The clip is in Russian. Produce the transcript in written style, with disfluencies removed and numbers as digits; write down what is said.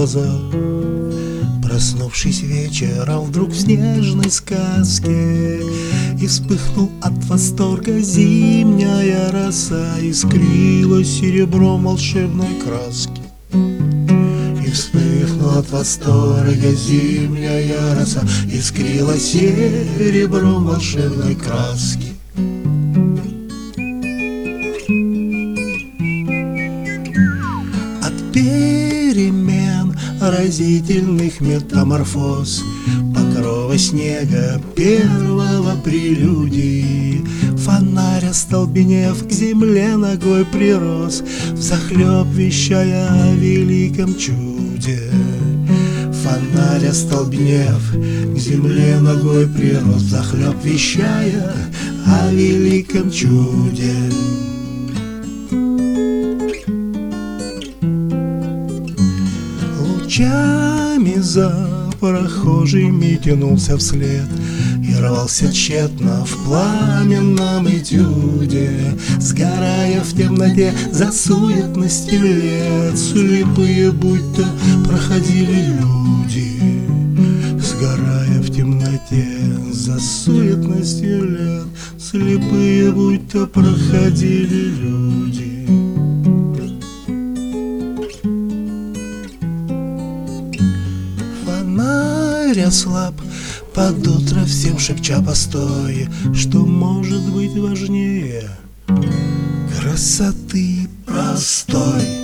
слезах. Проснувшись вечером вдруг в снежной сказке, и вспыхнул от восторга зимняя роса, искрилась серебром волшебной краски. И вспыхнул от восторга зимняя роса, искрилась серебром волшебной краски. От перемен разительных метаморфоз, покрова снега первого прелюдии, фонарь, остолбенев, к земле ногой прирос, взахлеб вещая о великом чуде. Фонарь, остолбенев, к земле ногой прирос, взахлеб вещая о великом чуде. Лучами за прохожими тянулся вслед и рвался тщетно в пламенном этюде, сгорая в темноте за суетностью лет. Слепые будто проходили люди, сгорая в темноте за суетностью лет. Слепые будто проходили люди. Фонарь ослаб под утро, всем шепча постой, что может быть важнее красоты простой.